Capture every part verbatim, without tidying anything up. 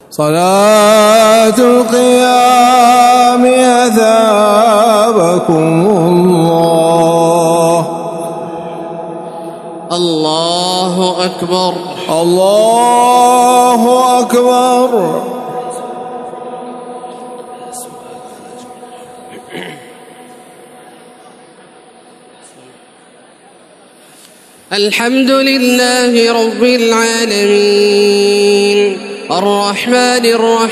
صلاة القيام أثابكم الله. الله أكبر الله أكبر. الحمد لله رب العالمين الرحمن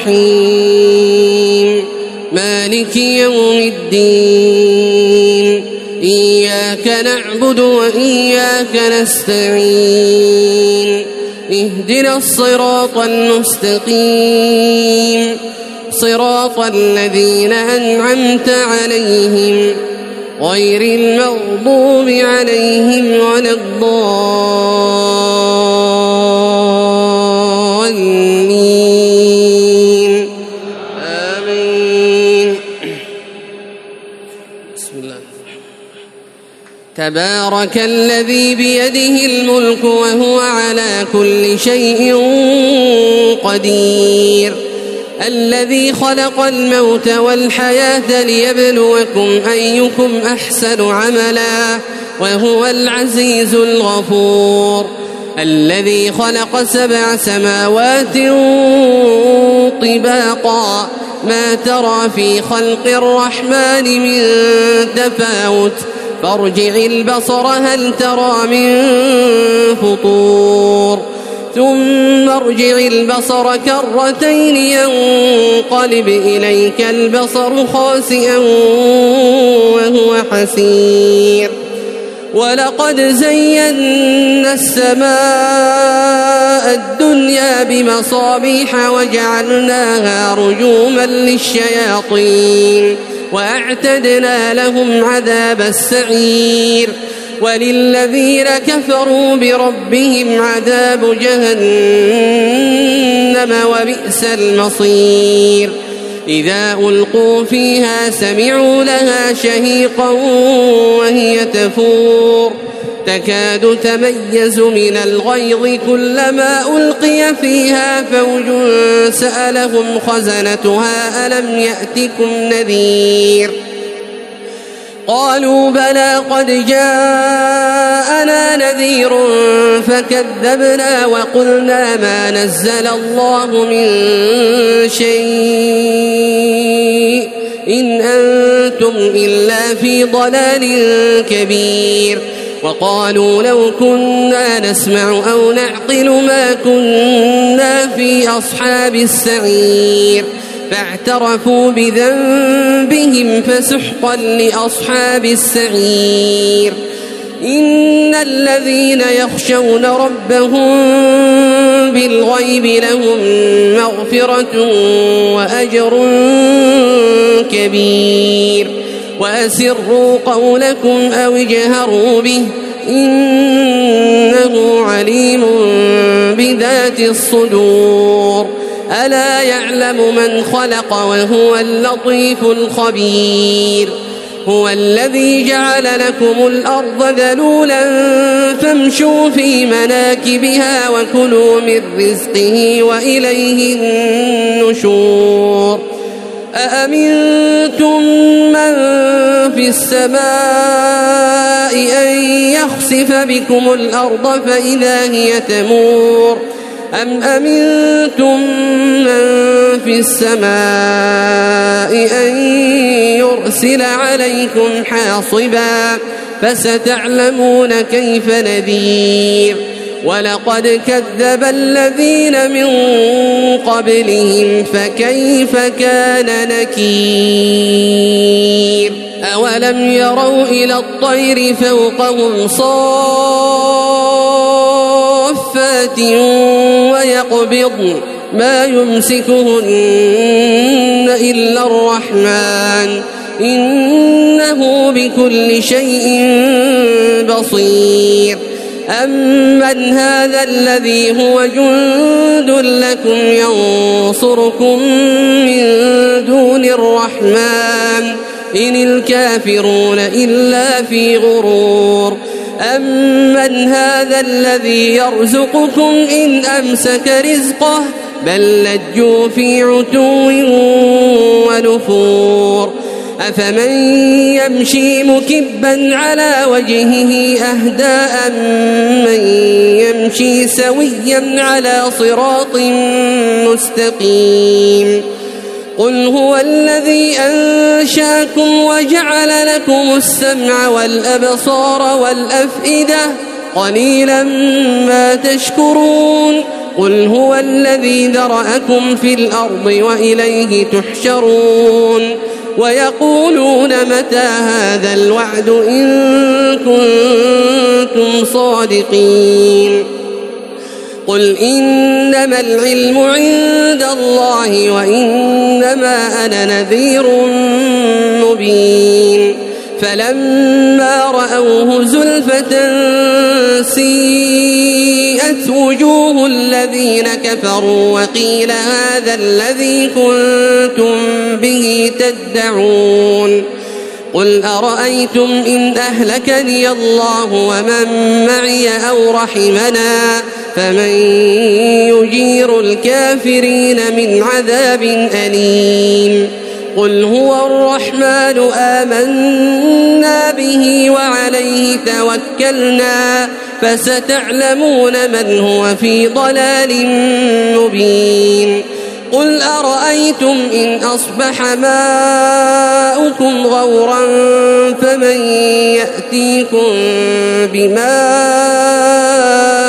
الرحيم مالك يوم الدين إياك نعبد وإياك نستعين اهدنا الصراط المستقيم صراط الذين أنعمت عليهم غير المغضوب عليهم ولا الضالين آمين. بسم الله. تبارك الذي بيده الملك وهو على كل شيء قدير الذي خلق الموت والحياة ليبلوكم أيكم أحسن عملا وهو العزيز الغفور الذي خلق سبع سماوات طباقا ما ترى في خلق الرحمن من تفاوت فارجع البصر هل ترى من فطور ثم ارجع البصر كرتين ينقلب إليك البصر خاسئا وهو حسير ولقد زينا السماء الدنيا بمصابيح وجعلناها رجوما للشياطين وأعتدنا لهم عذاب السعير وللذين كفروا بربهم عذاب جهنم وبئس المصير إذا ألقوا فيها سمعوا لها شهيقا وهي تفور تكاد تميز من الغيظ كلما ألقي فيها فوج سألهم خزنتها ألم يأتكم نذير قالوا بلى قد جاءنا نذير فكذبنا وقلنا ما نزل الله من شيء إن أنتم إلا في ضلال كبير وقالوا لو كنا نسمع أو نعقل ما كنا في أصحاب السعير فاعترفوا بذنبهم فسحقا لأصحاب السعير إن الذين يخشون ربهم بالغيب لهم مغفرة وأجر كبير وأسروا قولكم أو اجهروا به إنه عليم بذات الصدور ألا يعلم من خلق وهو اللطيف الخبير هو الذي جعل لكم الأرض ذلولا فامشوا في مناكبها وكلوا من رزقه وإليه النشور أأمنتم من في السماء أن يخسف بكم الأرض فإذا هي تمور أم أمنتم من في السماء أن يرسل عليكم حاصبا فستعلمون كيف نذير ولقد كذب الذين من قبلهم فكيف كان نكير أولم يروا إلى الطير فوقهم صافات ويقبضن ما يمسكهن إلا الرحمن إنه بكل شيء بصير أمن هذا الذي هو جند لكم ينصركم من دون الرحمن إن الكافرون إلا في غرور أمن هذا الذي يرزقكم إن أمسك رزقه بل لجوا في عتو ونفور أفمن يمشي مكبا على وجهه أهدى أمن يمشي سويا على صراط مستقيم قل هو الذي أنشأكم وجعل لكم السمع والأبصار والأفئدة قليلا ما تشكرون قل هو الذي ذرأكم في الأرض وإليه تحشرون ويقولون متى هذا الوعد إن كنتم صادقين قل إنما العلم عند الله وإنما أنا نذير مبين فلما رأوه زلفة سيئت وجوه الذين كفروا وقيل هذا الذي كنتم به تدعون قل أرأيتم إن أهلكني الله ومن معي أو رحمنا فمن يجير الكافرين من عذاب أليم قل هو الرحمن آمنا به وعليه توكلنا فستعلمون من هو في ضلال مبين قل أرأيتم إن أصبح ماؤكم غورا فمن يأتيكم بماء